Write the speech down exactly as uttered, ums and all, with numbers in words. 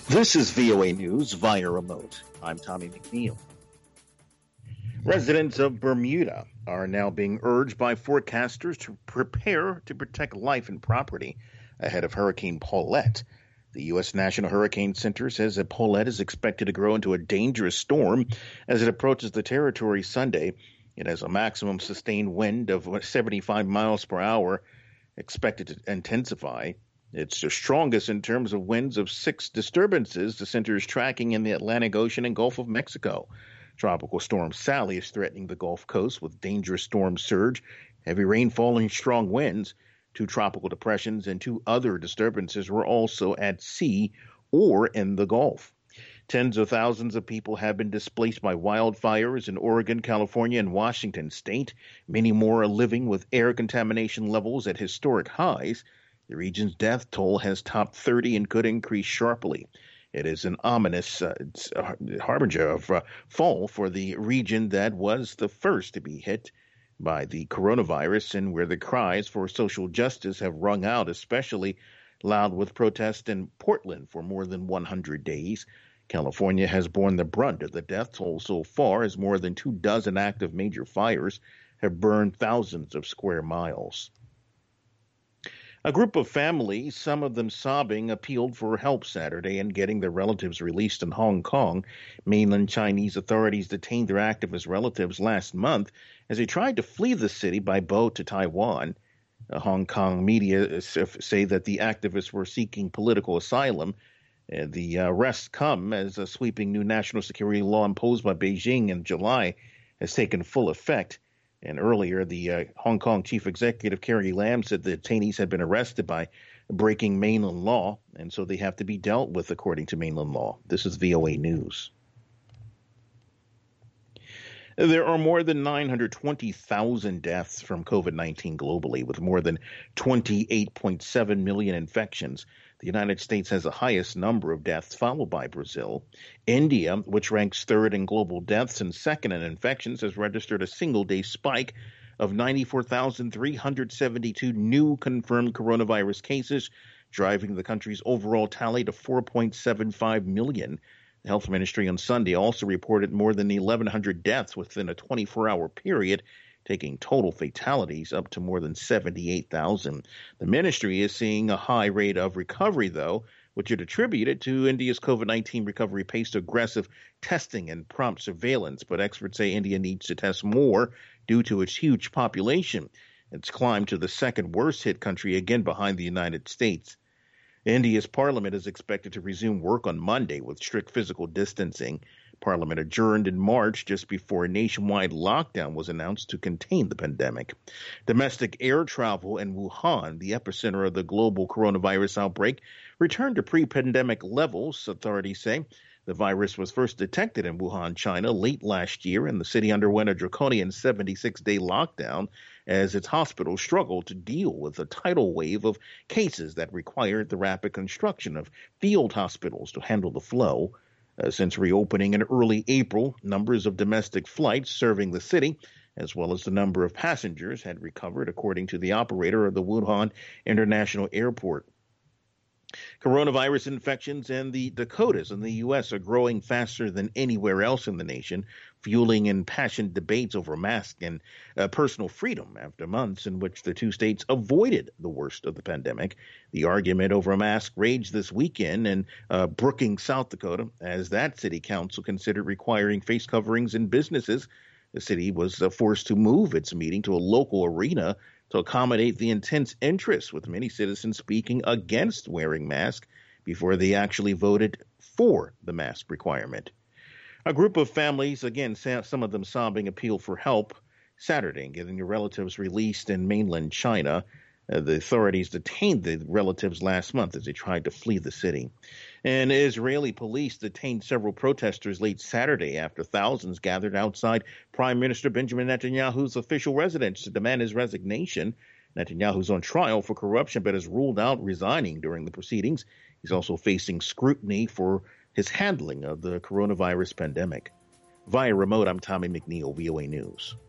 This is V O A News via remote. I'm Tommy McNeil. Residents of Bermuda are now being urged by forecasters to prepare to protect life and property ahead of Hurricane Paulette. The U S National Hurricane Center says that Paulette is expected to grow into a dangerous storm as it approaches the territory Sunday. It has a maximum sustained wind of seventy-five miles per hour, expected to intensify. It's the strongest in terms of winds of six disturbances the center is tracking in the Atlantic Ocean and Gulf of Mexico. Tropical Storm Sally is threatening the Gulf Coast with dangerous storm surge, heavy rainfall, and strong winds. Two tropical depressions and two other disturbances were also at sea or in the Gulf. Tens of thousands of people have been displaced by wildfires in Oregon, California, and Washington state. Many more are living with air contamination levels at historic highs. The region's death toll has topped thirty and could increase sharply. It is an ominous uh, harbinger of uh, fall for the region that was the first to be hit by the coronavirus and where the cries for social justice have rung out, especially loud with protests in Portland for more than one hundred days. California has borne the brunt of the death toll so far, as more than two dozen active major fires have burned thousands of square miles. A group of families, some of them sobbing, appealed for help Saturday in getting their relatives released in Hong Kong. Mainland Chinese authorities detained their activist relatives last month as they tried to flee the city by boat to Taiwan. Uh, Hong Kong media say that the activists were seeking political asylum. Uh, the arrests come as a sweeping new national security law imposed by Beijing in July has taken full effect. And earlier, the uh, Hong Kong chief executive, Carrie Lam, said the detainees had been arrested by breaking mainland law, and so they have to be dealt with according to mainland law. This is V O A News. There are more than nine hundred twenty thousand deaths from COVID nineteen globally, with more than twenty-eight point seven million infections. The United States has the highest number of deaths, followed by Brazil. India, which ranks third in global deaths and second in infections, has registered a single-day spike of ninety-four thousand three hundred seventy-two new confirmed coronavirus cases, driving the country's overall tally to four point seven five million. The health ministry on Sunday also reported more than eleven hundred deaths within a twenty-four hour period, taking total fatalities up to more than seventy-eight thousand. The ministry is seeing a high rate of recovery, though, which it attributed to India's COVID nineteen recovery pace to aggressive testing and prompt surveillance. But experts say India needs to test more due to its huge population. It's climbed to the second worst hit country, again behind the United States. India's parliament is expected to resume work on Monday with strict physical distancing. Parliament adjourned in March just before a nationwide lockdown was announced to contain the pandemic. Domestic air travel in Wuhan, the epicenter of the global coronavirus outbreak, returned to pre-pandemic levels, authorities say. The virus was first detected in Wuhan, China, late last year, and the city underwent a draconian seventy-six day lockdown as its hospitals struggled to deal with a tidal wave of cases that required the rapid construction of field hospitals to handle the flow. Uh, since reopening in early April, numbers of domestic flights serving the city, as well as the number of passengers, had recovered, according to the operator of the Wuhan International Airport. Coronavirus infections in the Dakotas in the U S are growing faster than anywhere else in the nation, fueling impassioned debates over mask and uh, personal freedom after months in which the two states avoided the worst of the pandemic. The argument over a mask raged this weekend in uh, Brookings, South Dakota, as that city council considered requiring face coverings in businesses. The city was uh, forced to move its meeting to a local arena to accommodate the intense interest, with many citizens speaking against wearing masks before they actually voted for the mask requirement. A group of families, again, some of them sobbing, appealed for help Saturday in getting their relatives released in mainland China. Uh, the authorities detained the relatives last month as they tried to flee the city. And Israeli police detained several protesters late Saturday after thousands gathered outside Prime Minister Benjamin Netanyahu's official residence to demand his resignation. Netanyahu's on trial for corruption but has ruled out resigning during the proceedings. He's also facing scrutiny for his handling of the coronavirus pandemic. Via remote, I'm Tommy McNeil, V O A News.